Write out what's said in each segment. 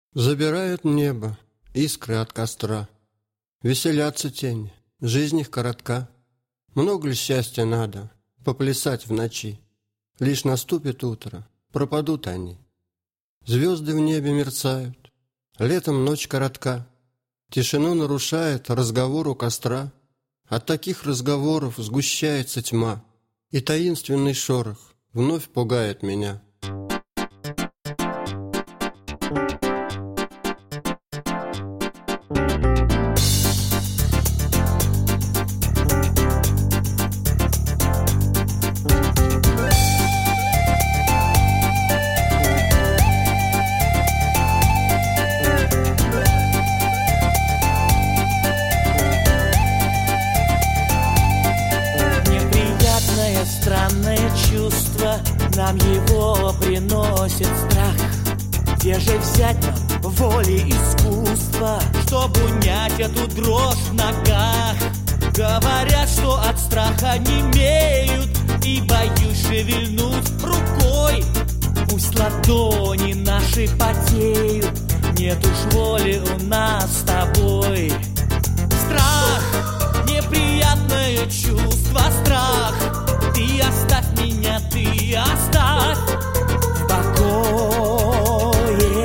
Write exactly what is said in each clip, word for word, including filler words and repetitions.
Забирают небо искры от костра, веселятся тени, жизнь их коротка. Много ли счастья надо поплясать в ночи? Лишь наступит утро, пропадут они. Звезды в небе мерцают, летом ночь коротка. Тишину нарушает разговор у костра. От таких разговоров сгущается тьма, и таинственный шорох вновь пугает меня. Странное чувство нам его приносит страх. Где же взять нам воли искусства, чтобы унять эту дрожь в ногах? Говорят, что от страха немеют, и боюсь шевельнуть рукой. Пусть ладони наши потеют, нет уж воли у нас с тобой. Страх, неприятное чувство, страх. Ты оставь меня, ты оставь в покое.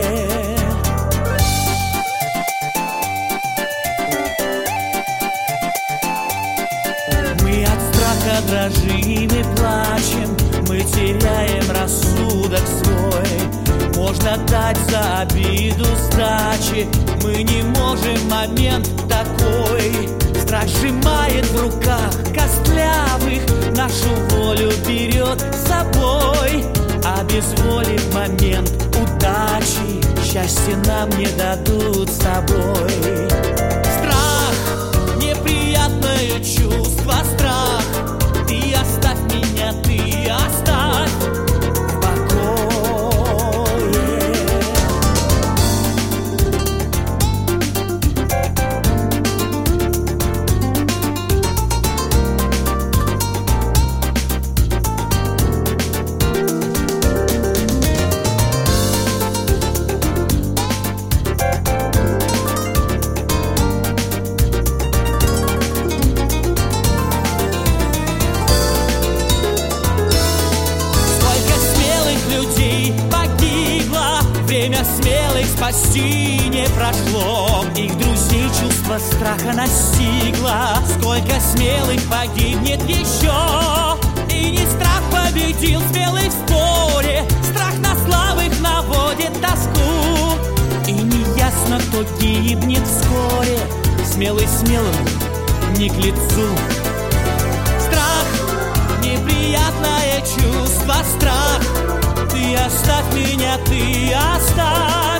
Мы от страха дрожим и плачем, мы теряем рассудок свой. Можно дать за обиду сдачи, мы не можем, момент такой. Страх сжимает в руках костлявых, нашу волю берет с собой. А без воли в момент удачи счастье нам не дадут с тобой. Страх, неприятное чувство, страх. Ты оставь меня, ты оставь в покое. Время смелых спасти не прошло, их друзей чувство страха настигло. Сколько смелых погибнет еще, и не страх победил смелый в споре. Страх на слабых наводит тоску, и неясно, кто гибнет вскоре. Смелый смелому не к лицу. Страх, неприятное чувство, страх. Ты оставь меня, ты оставь